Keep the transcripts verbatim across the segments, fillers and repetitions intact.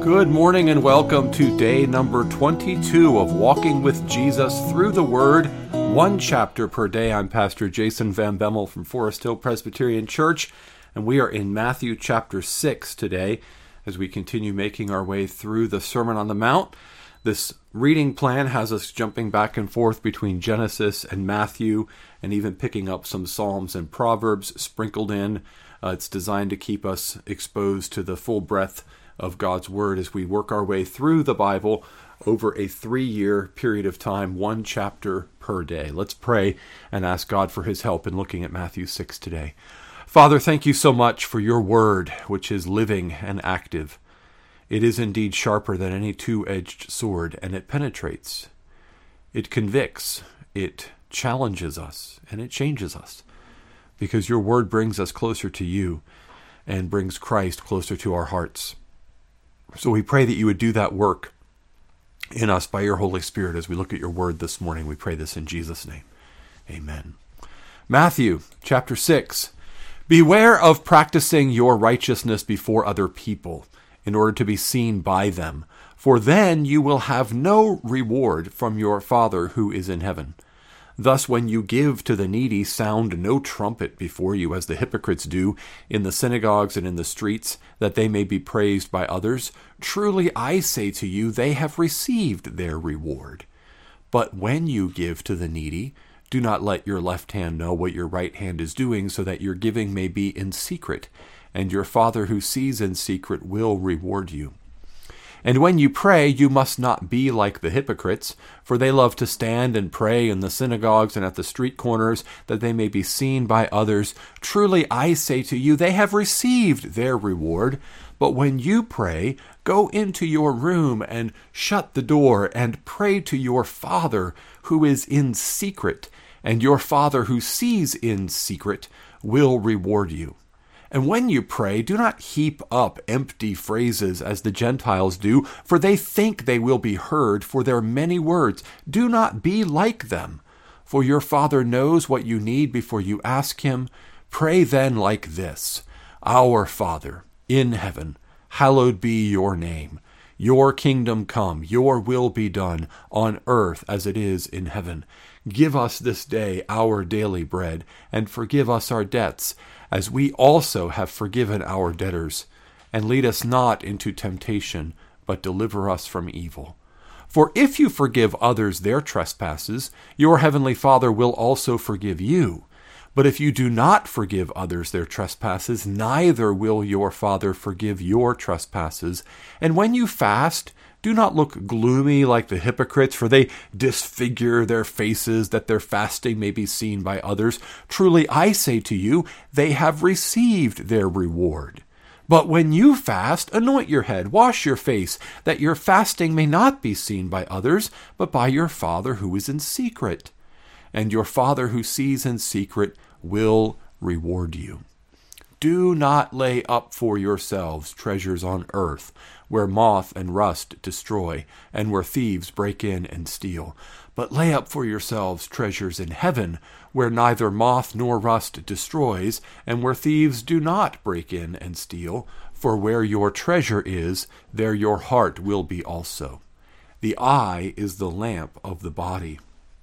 Good morning and welcome to day number twenty-two of Walking with Jesus Through the Word, one chapter per day. I'm Pastor Jason Van Bemmel from Forest Hill Presbyterian Church, and we are in Matthew chapter six today as we continue making our way through the Sermon on the Mount. This reading plan has us jumping back and forth between Genesis and Matthew, and even picking up some Psalms and Proverbs sprinkled in. Uh, it's designed to keep us exposed to the full breadth of God's Word as we work our way through the Bible over a three-year period of time, one chapter per day. Let's pray and ask God for His help in looking at Matthew six today. Father, thank you so much for your Word, which is living and active. It is indeed sharper than any two-edged sword, and it penetrates. It convicts. It challenges us, and it changes us, because your Word brings us closer to you and brings Christ closer to our hearts. So we pray that you would do that work in us by your Holy Spirit as we look at your Word this morning. We pray this in Jesus' name. Amen. Matthew chapter six. Beware of practicing your righteousness before other people in order to be seen by them, for then you will have no reward from your Father who is in heaven. Thus, when you give to the needy, sound no trumpet before you, as the hypocrites do in the synagogues and in the streets, that they may be praised by others. Truly, I say to you, they have received their reward. But when you give to the needy, do not let your left hand know what your right hand is doing, so that your giving may be in secret, and your Father who sees in secret will reward you. And when you pray, you must not be like the hypocrites, for they love to stand and pray in the synagogues and at the street corners, that they may be seen by others. Truly, I say to you, they have received their reward. But when you pray, go into your room and shut the door, and pray to your Father who is in secret, and your Father who sees in secret will reward you. And when you pray, do not heap up empty phrases as the Gentiles do, for they think they will be heard for their many words. Do not be like them, for your Father knows what you need before you ask Him. Pray then like this: Our Father in heaven, hallowed be your name. Your kingdom come, your will be done on earth as it is in heaven. Give us this day our daily bread, and forgive us our debts, as we also have forgiven our debtors. And lead us not into temptation, but deliver us from evil. For if you forgive others their trespasses, your heavenly Father will also forgive you. But if you do not forgive others their trespasses, neither will your Father forgive your trespasses. And when you fast, do not look gloomy like the hypocrites, for they disfigure their faces, that their fasting may be seen by others. Truly, I say to you, they have received their reward. But when you fast, anoint your head, wash your face, that your fasting may not be seen by others, but by your Father who is in secret. And your Father who sees in secret will reward you. Do not lay up for yourselves treasures on earth, where moth and rust destroy, and where thieves break in and steal. But lay up for yourselves treasures in heaven, where neither moth nor rust destroys, and where thieves do not break in and steal. For where your treasure is, there your heart will be also. The eye is the lamp of the body.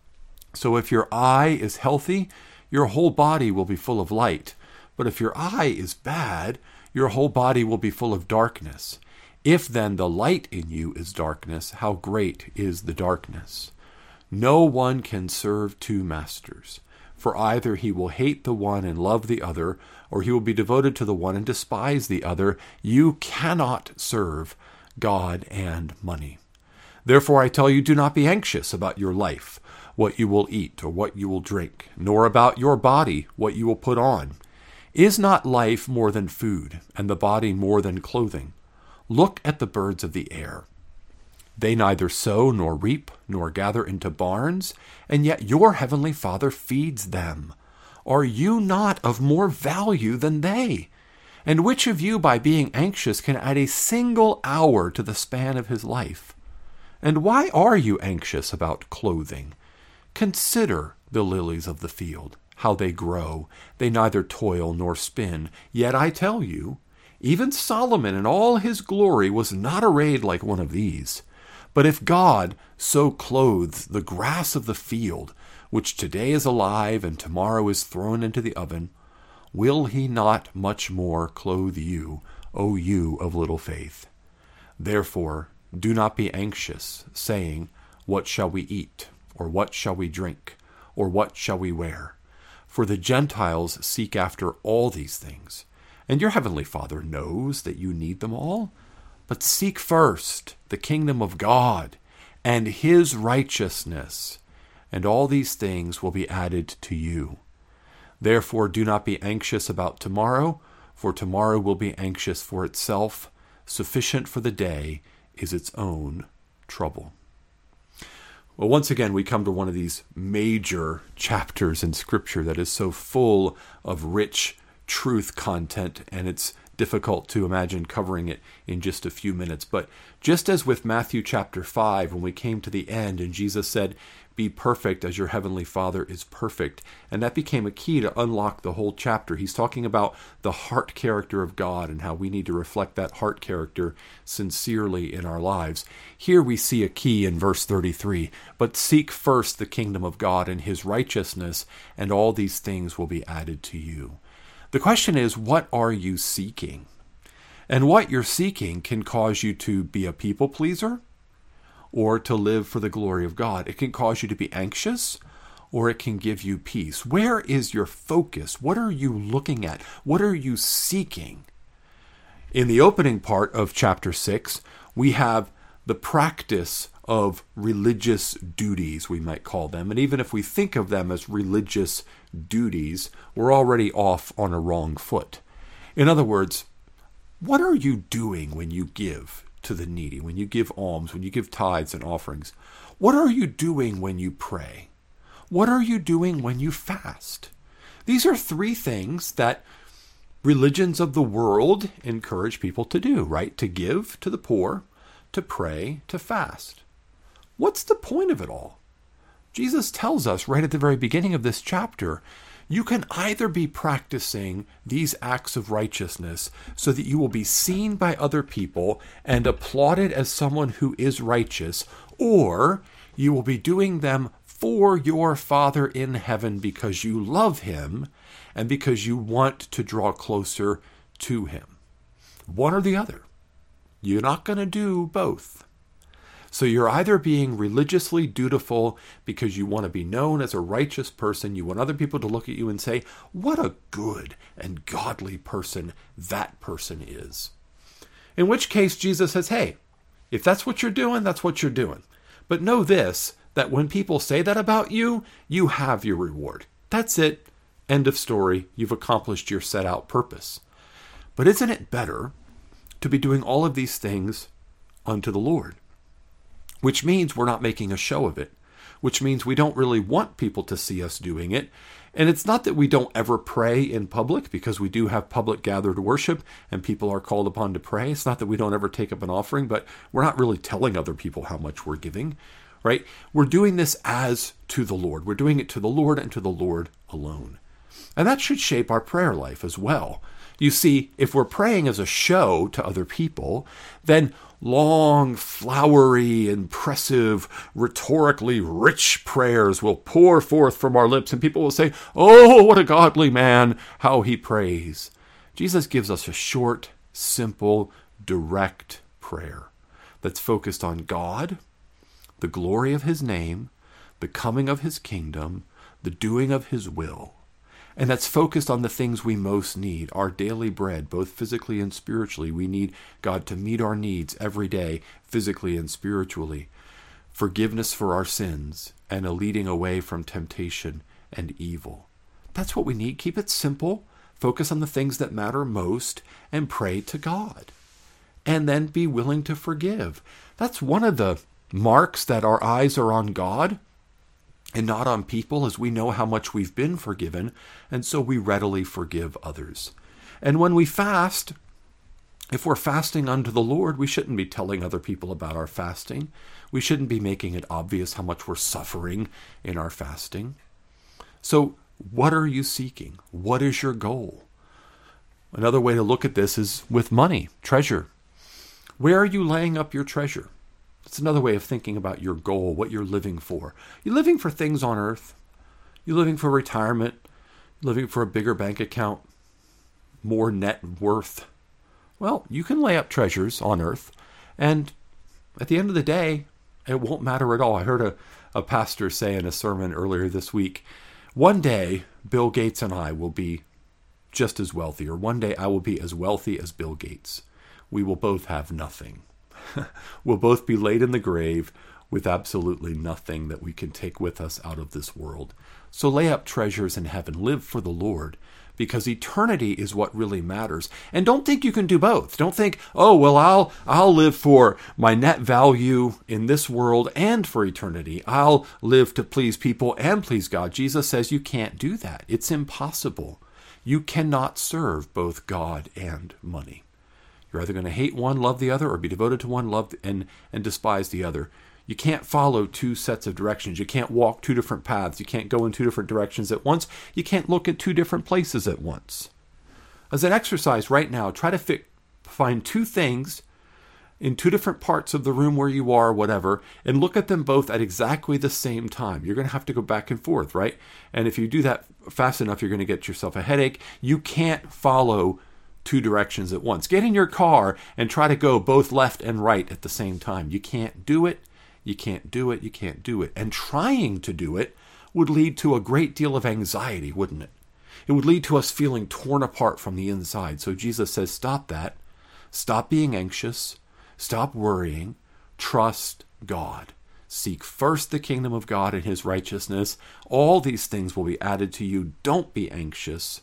So if your eye is healthy, your whole body will be full of light. But if your eye is bad, your whole body will be full of darkness. If then the light in you is darkness, how great is the darkness? No one can serve two masters, for either he will hate the one and love the other, or he will be devoted to the one and despise the other. You cannot serve God and money. Therefore I tell you, do not be anxious about your life, what you will eat or what you will drink, nor about your body, what you will put on. Is not life more than food, and the body more than clothing? Look at the birds of the air. They neither sow nor reap nor gather into barns, and yet your heavenly Father feeds them. Are you not of more value than they? And which of you, by being anxious, can add a single hour to the span of his life? And why are you anxious about clothing? Consider the lilies of the field, how they grow. They neither toil nor spin. Yet I tell you, Even Solomon in all his glory was not arrayed like one of these. But if God so clothes the grass of the field, which today is alive and tomorrow is thrown into the oven, will he not much more clothe you, O you of little faith? Therefore, do not be anxious, saying, what shall we eat? Or what shall we drink? Or what shall we wear? For the Gentiles seek after all these things, and your heavenly Father knows that you need them all. But seek first the kingdom of God and his righteousness, and all these things will be added to you. Therefore do not be anxious about tomorrow, for tomorrow will be anxious for itself. Sufficient for the day is its own trouble. Well, once again, we come to one of these major chapters in Scripture that is so full of rich truth content, and it's difficult to imagine covering it in just a few minutes. But just as with Matthew chapter five, when we came to the end and Jesus said, be perfect as your heavenly Father is perfect, and that became a key to unlock the whole chapter. He's talking about the heart character of God and how we need to reflect that heart character sincerely in our lives. Here we see a key in verse thirty-three, but seek first the kingdom of God and his righteousness, and all these things will be added to you. The question is, what are you seeking? And what you're seeking can cause you to be a people pleaser or to live for the glory of God. It can cause you to be anxious, or it can give you peace. Where is your focus? What are you looking at? What are you seeking? In the opening part of chapter six, we have the practice of religious duties, we might call them. And even if we think of them as religious duties, we're already off on a wrong foot. In other words, what are you doing when you give to the needy, when you give alms, when you give tithes and offerings? What are you doing when you pray? What are you doing when you fast? These are three things that religions of the world encourage people to do, right? To give to the poor, to pray, to fast. What's the point of it all? Jesus tells us right at the very beginning of this chapter, you can either be practicing these acts of righteousness so that you will be seen by other people and applauded as someone who is righteous, or you will be doing them for your Father in heaven because you love him and because you want to draw closer to him. One or the other. You're not going to do both. So you're either being religiously dutiful because you want to be known as a righteous person, you want other people to look at you and say, what a good and godly person that person is. In which case Jesus says, hey, if that's what you're doing, that's what you're doing. But know this, that when people say that about you, you have your reward. That's it. End of story. You've accomplished your set out purpose. But isn't it better to be doing all of these things unto the Lord? Which means we're not making a show of it, which means we don't really want people to see us doing it. And it's not that we don't ever pray in public, because we do have public gathered worship and people are called upon to pray. It's not that we don't ever take up an offering, but we're not really telling other people how much we're giving, right? We're doing this as to the Lord. We're doing it to the Lord and to the Lord alone. And that should shape our prayer life as well. You see, if we're praying as a show to other people, then long, flowery, impressive, rhetorically rich prayers will pour forth from our lips, and people will say, oh, what a godly man, how he prays. Jesus gives us a short, simple, direct prayer that's focused on God, the glory of his name, the coming of his kingdom, the doing of his will. And that's focused on the things we most need, our daily bread, both physically and spiritually. We need God to meet our needs every day, physically and spiritually. Forgiveness for our sins, and a leading away from temptation and evil. That's what we need. Keep it simple. Focus on the things that matter most, and pray to God. And then be willing to forgive. That's one of the marks that our eyes are on God and not on people, as we know how much we've been forgiven, and so we readily forgive others. And when we fast, if we're fasting unto the Lord, we shouldn't be telling other people about our fasting. We shouldn't be making it obvious how much we're suffering in our fasting. So what are you seeking? What is your goal? Another way to look at this is with money, treasure. Where are you laying up your treasure? It's another way of thinking about your goal, what you're living for. You're living for things on earth. You're living for retirement. You're living for a bigger bank account, more net worth. Well, you can lay up treasures on earth, and at the end of the day, it won't matter at all. I heard a, a pastor say in a sermon earlier this week, one day Bill Gates and I will be just as wealthy, or one day I will be as wealthy as Bill Gates. We will both have nothing. We'll both be laid in the grave with absolutely nothing that we can take with us out of this world. So lay up treasures in heaven. Live for the Lord, because eternity is what really matters. And don't think you can do both. Don't think, oh, well, I'll I'll live for my net value in this world and for eternity. I'll live to please people and please God. Jesus says you can't do that. It's impossible. You cannot serve both God and money. You're either going to hate one, love the other, or be devoted to one, love and, and despise the other. You can't follow two sets of directions. You can't walk two different paths. You can't go in two different directions at once. You can't look at two different places at once. As an exercise right now, try to fi- find two things in two different parts of the room where you are, whatever, and look at them both at exactly the same time. You're going to have to go back and forth, right? And if you do that fast enough, you're going to get yourself a headache. You can't follow two directions at once. Get in your car and try to go both left and right at the same time. You can't do it. You can't do it. You can't do it. And trying to do it would lead to a great deal of anxiety, wouldn't it? It would lead to us feeling torn apart from the inside. So Jesus says, stop that. Stop being anxious. Stop worrying. Trust God. Seek first the kingdom of God and his righteousness. All these things will be added to you. Don't be anxious,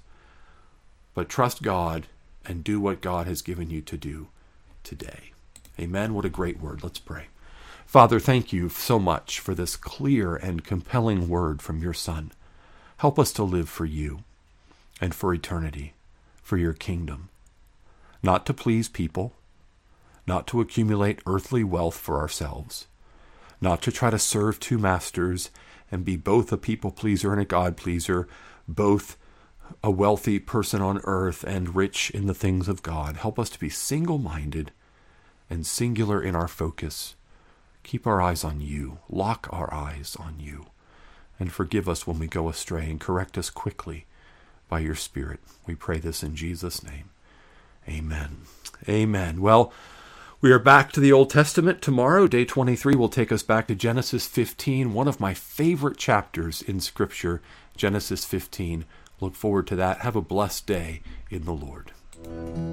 but trust God and do what God has given you to do today. Amen. What a great word. Let's pray. Father, thank you so much for this clear and compelling word from your Son. Help us to live for you and for eternity, for your kingdom, not to please people, not to accumulate earthly wealth for ourselves, not to try to serve two masters and be both a people pleaser and a God pleaser, both a wealthy person on earth and rich in the things of God. Help us to be single-minded and singular in our focus. Keep our eyes on you. Lock our eyes on you. And forgive us when we go astray and correct us quickly by your Spirit. We pray this in Jesus' name. Amen. Amen. Well, we are back to the Old Testament tomorrow. Day twenty-three will take us back to Genesis fifteen, one of my favorite chapters in Scripture, Genesis fifteen. Look forward to that. Have a blessed day in the Lord.